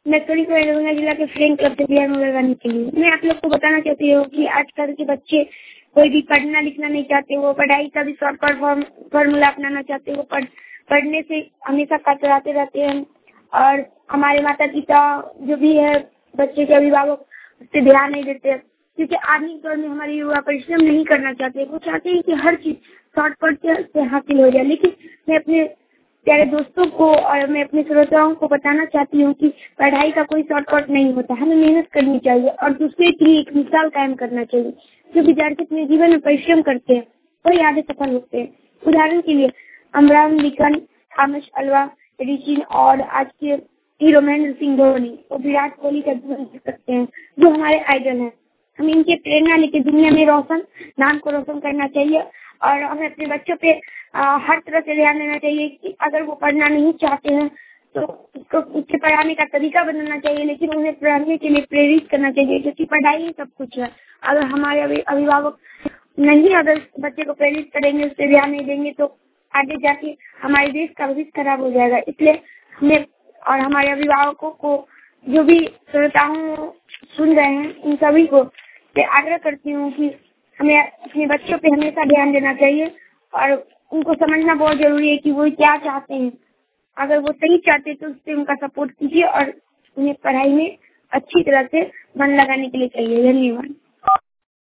मैं दरभंगा जिला के फ्रेंड क्लब से बिहार में लगाने के लिए मैं आप लोग को बताना चाहती हूँ कि आजकल के बच्चे कोई भी पढ़ना लिखना नहीं चाहते, वो पढ़ाई का भी शॉर्टकट फॉर्मूला अपनाना चाहते हैं, वो पढ़ने से हमेशा कतराते रहते हैं। और हमारे माता पिता जो भी है बच्चे के अभिभावक उस पर ध्यान नहीं देते, क्योंकि आधुनिक दौर में हमारे युवा परिश्रम नहीं करना चाहते। वो चाहते हैं कि हर चीज शॉर्टकट से हासिल हो जाए। लेकिन मैं अपने प्यारे दोस्तों को और मैं अपने श्रोताओं को बताना चाहती हूँ कि पढ़ाई का कोई शॉर्टकट नहीं होता, हमें मेहनत करनी चाहिए और दूसरे के लिए एक मिसाल कायम करना चाहिए। जो विद्यार्थी अपने जीवन में परिश्रम करते हैं वही आगे सफल होते हैं। उदाहरण के लिए Abraham Lincoln, Thomas Alva Edison और आज के हीरो महेंद्र सिंह धोनी और विराट कोहली का जीवन देख सकते हैं, जो हमारे आइडल हैं। हमें इनके प्रेरणा लेकर दुनिया में नाम को रोशन करना चाहिए और हमें अपने बच्चों पे हर तरह से ध्यान देना चाहिए कि अगर वो पढ़ना नहीं चाहते हैं तो उसके पढ़ाने का तरीका बदलना चाहिए, लेकिन उन्हें पढ़ने के लिए प्रेरित करना चाहिए, क्योंकि पढ़ाई ही सब कुछ है। अगर हमारे अभिभावक नहीं अगर बच्चे को प्रेरित करेंगे, उस पर ध्यान नहीं देंगे तो आगे जाके हमारे देश का भविष्य खराब हो जाएगा। इसलिए हमें और हमारे अभिभावकों को, जो भी श्रोताओं सुन रहे हैं, इन सभी को आग्रह करती हूँ कि हमें अपने बच्चों पे हमेशा ध्यान देना चाहिए और उनको समझना बहुत जरूरी है कि वो क्या चाहते हैं। अगर वो सही चाहते हैं तो उससे उनका सपोर्ट कीजिए और उन्हें पढ़ाई में अच्छी तरह से मन लगाने के लिए कहिए। धन्यवाद।